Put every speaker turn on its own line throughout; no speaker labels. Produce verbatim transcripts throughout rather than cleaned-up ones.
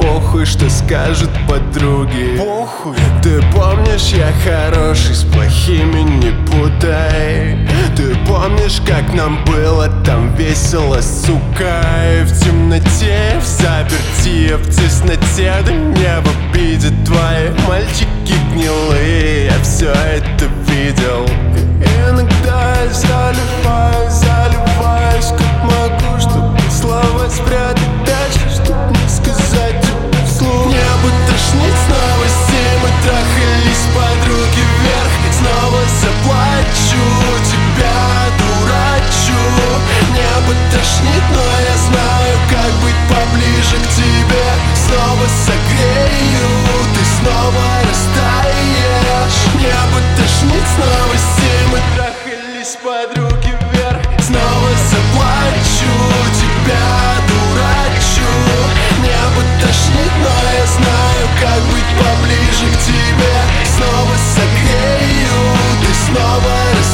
похуй, что скажут подруги.
Похуй.
Ты помнишь, я хороший, с плохими не путай. Ты помнишь, как нам было там весело, сука? И в темноте, в заперти, в тесноте, да не в обиде твои мальчики гнилые, я все это видел. И иногда я заливаюсь, заливаюсь, как могу, чтобы слова спрятать дальше, чтоб не сказать тебе вслух. Небо тошнит с новостей, мы трахались под руки вверх. Снова заплачу, тебя дурачу. Небо тошнит, но я знаю, как быть поближе к тебе. Снова согрею, ты снова растаешь. Небо тошнит с новостей, мы трахались под руки вверх. Снова заплачу, тебя дурачу. Небо тошнит, но я знаю, как быть поближе к тебе. Снова согрею, ты снова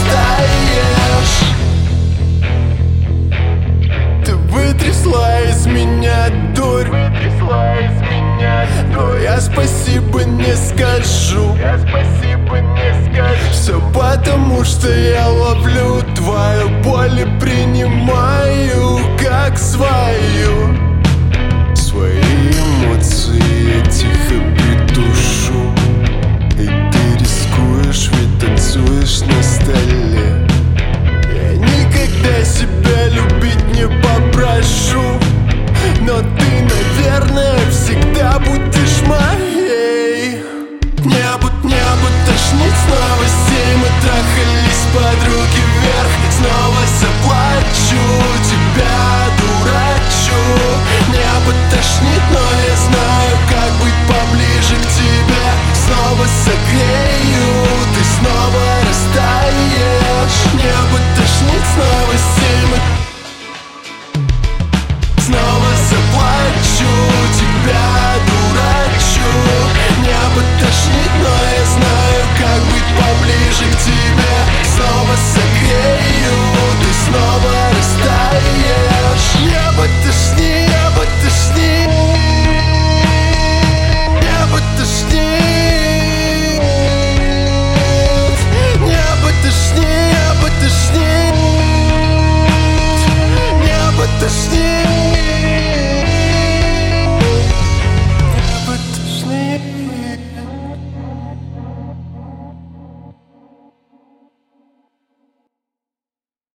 растаешь. Ты вытрясла из меня дурь,
Вытрясла из меня
но
дурь.
я спасибо не скажу.
Я спасибо не скажу.
Все потому, что я ловлю твою боль и принимаю как свою. Свои